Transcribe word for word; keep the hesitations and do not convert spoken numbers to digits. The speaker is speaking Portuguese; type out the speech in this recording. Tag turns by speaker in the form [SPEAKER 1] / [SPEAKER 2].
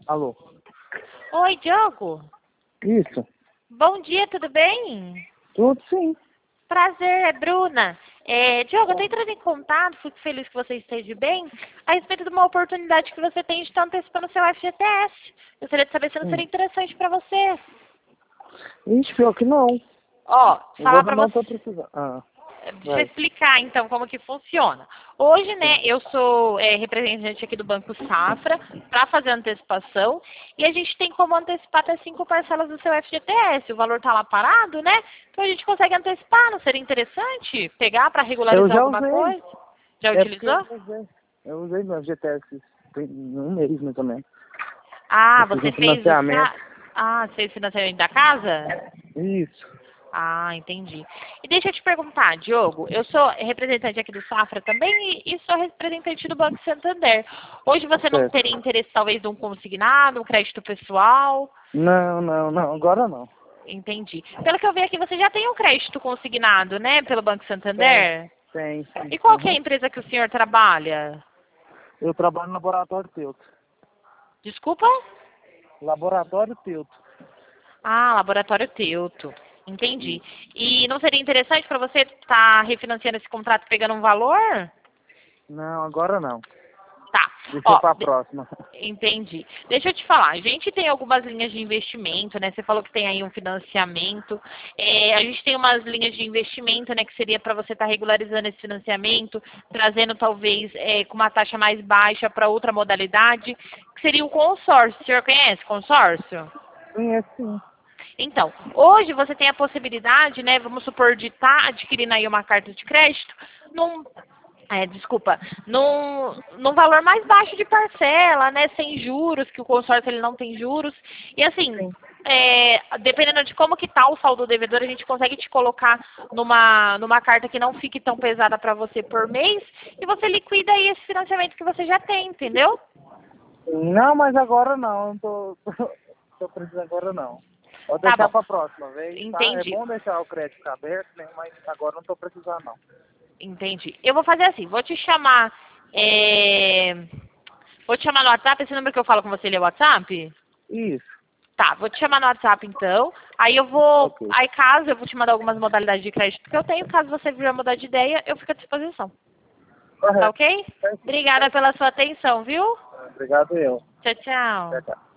[SPEAKER 1] Alô?
[SPEAKER 2] Oi, Diogo.
[SPEAKER 1] Isso.
[SPEAKER 2] Bom dia, tudo bem?
[SPEAKER 1] Tudo sim.
[SPEAKER 2] Prazer, é Bruna. É, Diogo, eu tô entrando em contato, fico feliz que você esteja bem, a respeito de uma oportunidade que você tem de estar antecipando o seu F G T S. Gostaria de saber se não seria
[SPEAKER 1] Hum.
[SPEAKER 2] interessante para você.
[SPEAKER 1] Ixi, pior que não.
[SPEAKER 2] Ó, falar
[SPEAKER 1] Agora
[SPEAKER 2] para
[SPEAKER 1] não
[SPEAKER 2] você.
[SPEAKER 1] tô precisando. Ah,
[SPEAKER 2] Deixa eu
[SPEAKER 1] vai.
[SPEAKER 2] explicar então como que funciona. Hoje, né,
[SPEAKER 1] Sim.
[SPEAKER 2] eu sou é, representante aqui do Banco Safra para fazer a antecipação e a gente tem como antecipar até cinco parcelas do seu F G T S. O valor está lá parado, né? Então a gente consegue antecipar. Não seria interessante pegar para
[SPEAKER 1] Eu
[SPEAKER 2] regularizar
[SPEAKER 1] já
[SPEAKER 2] alguma
[SPEAKER 1] usei.
[SPEAKER 2] coisa? Já
[SPEAKER 1] É porque eu
[SPEAKER 2] utilizou?
[SPEAKER 1] já usei. Eu usei meu G T S tem um mês mais ou menos.
[SPEAKER 2] Ah,
[SPEAKER 1] Eu fiz
[SPEAKER 2] você
[SPEAKER 1] um
[SPEAKER 2] fez o
[SPEAKER 1] financiamento.
[SPEAKER 2] sa... Ah, você fez financiamento da casa?
[SPEAKER 1] Isso.
[SPEAKER 2] Ah, entendi. E deixa eu te perguntar, Diogo, eu sou representante aqui do Safra também e, e sou representante do Banco Santander. Hoje você não
[SPEAKER 1] Certo.
[SPEAKER 2] teria interesse talvez de um consignado, um crédito pessoal?
[SPEAKER 1] Não, não, não. Agora não.
[SPEAKER 2] Entendi. Pelo que eu vi aqui, você já tem um crédito consignado, né, pelo Banco
[SPEAKER 1] Tem,
[SPEAKER 2] Santander?
[SPEAKER 1] tem, sim.
[SPEAKER 2] E qual que é a
[SPEAKER 1] Uhum.
[SPEAKER 2] empresa que o senhor trabalha?
[SPEAKER 1] Eu trabalho no laboratório Teuto.
[SPEAKER 2] Desculpa?
[SPEAKER 1] Laboratório Teuto.
[SPEAKER 2] Ah, Laboratório Teuto. Entendi.
[SPEAKER 1] Isso.
[SPEAKER 2] E não seria interessante para você estar refinanciando esse contrato pegando um valor?
[SPEAKER 1] Não, agora não.
[SPEAKER 2] Tá.
[SPEAKER 1] Deixa
[SPEAKER 2] Ó,
[SPEAKER 1] pra
[SPEAKER 2] de-
[SPEAKER 1] próxima.
[SPEAKER 2] entendi. Deixa eu te falar, a gente tem algumas linhas de investimento, né? Você falou que tem aí um financiamento. É, a gente tem umas linhas de investimento, né? Que seria para você estar regularizando esse financiamento, trazendo talvez é, com uma taxa mais baixa para outra modalidade, que seria o consórcio. O senhor conhece consórcio?
[SPEAKER 1] Sim, é sim.
[SPEAKER 2] Então, hoje você tem a possibilidade, né, vamos supor, de estar adquirindo aí uma carta de crédito num, é, desculpa, num, num valor mais baixo de parcela, né, sem juros, que o consórcio ele não tem juros. E assim,
[SPEAKER 1] Sim.
[SPEAKER 2] é, dependendo de como que tá o saldo devedor, a gente consegue te colocar numa, numa carta que não fique tão pesada para você por mês e você liquida aí esse financiamento que você já tem, entendeu?
[SPEAKER 1] Não, mas agora não. Não tô, tô precisando agora não. Vou
[SPEAKER 2] Tá
[SPEAKER 1] deixar
[SPEAKER 2] bom,
[SPEAKER 1] pra próxima vez, tá? É
[SPEAKER 2] entendi.
[SPEAKER 1] bom deixar o crédito aberto, né? Mas agora não tô precisando não.
[SPEAKER 2] Entendi. Eu vou fazer assim, vou te chamar. é, Vou te chamar no WhatsApp, esse número que eu falo com você, ele é o WhatsApp?
[SPEAKER 1] Isso.
[SPEAKER 2] Tá, vou te chamar no WhatsApp então. Aí eu vou.
[SPEAKER 1] Ok.
[SPEAKER 2] Aí caso eu vou te mandar algumas modalidades de crédito que eu tenho, caso você vir a mudar de ideia, eu fico à disposição. Tá
[SPEAKER 1] Correto.
[SPEAKER 2] ok?
[SPEAKER 1] Certinho,
[SPEAKER 2] Obrigada
[SPEAKER 1] certinho.
[SPEAKER 2] pela sua atenção, viu?
[SPEAKER 1] Obrigado eu.
[SPEAKER 2] Tchau,
[SPEAKER 1] Tchau,
[SPEAKER 2] tchau.
[SPEAKER 1] tchau.